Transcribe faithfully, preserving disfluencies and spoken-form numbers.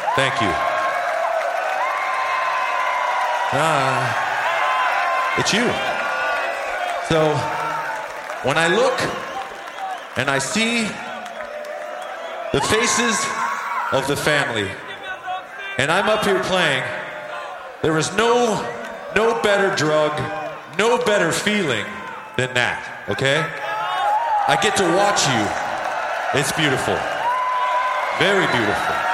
Thank you. Uh, it's you. So, when I look and I see the faces of the family, and I'm up here playing, there is no, no better drug, no better feeling than that, okay? I get to watch you. It's beautiful. Very beautiful.